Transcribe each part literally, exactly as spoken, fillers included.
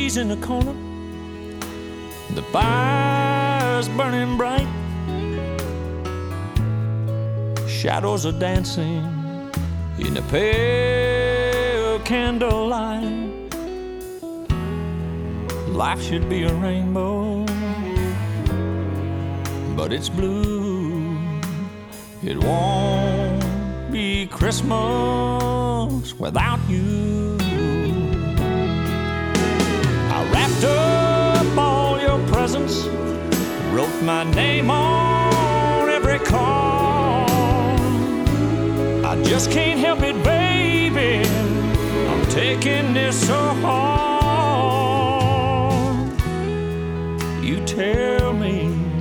trees in the corner, the fire's burning bright, shadows are dancing in the pale candlelight. Life should be a rainbow, but it's blue. It won't be Christmas without you. I wrapped up all your presents, wrote my name on every card. I just can't help it, baby, I'm taking this so hard. You tell me,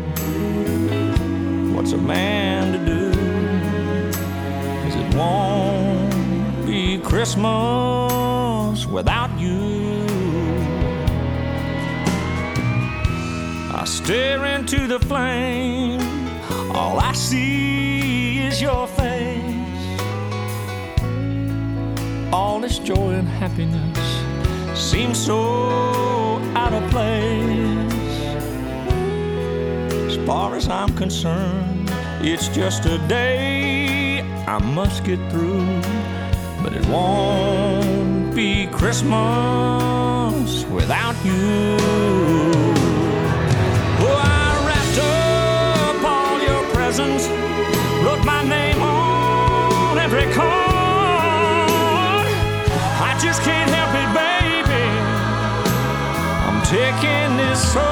what's a man to do? 'Cause it won't be Christmas without you. I stare into the flame, all I see is your face. All this joy and happiness seems so out of place. As far as I'm concerned, it's just a day I must get through, but it won't be Christmas without you. Oh, I wrapped up all your presents, wrote my name on every card. I just can't help it, baby, I'm taking this so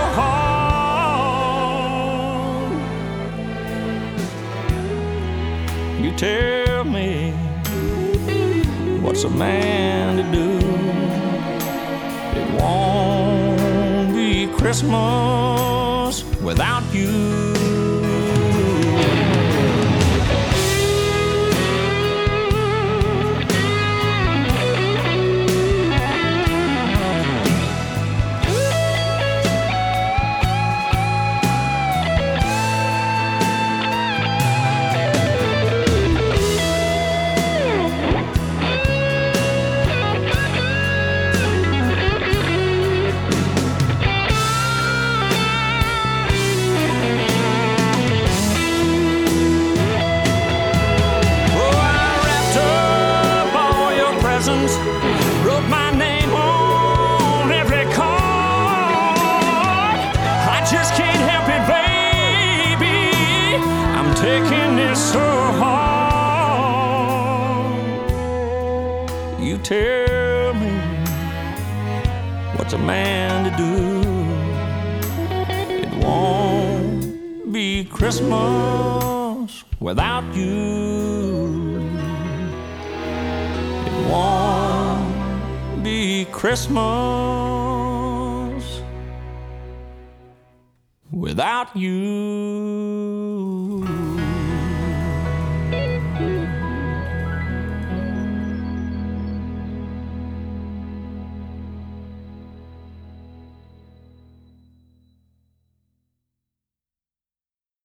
hard. You tell me, what's a man to do? It won't be Christmas without you. Wrote my name on every card. I just can't help it, baby, I'm taking this so hard. You tell me, what's a man to do? It won't be Christmas without you. Won't be Christmas without you.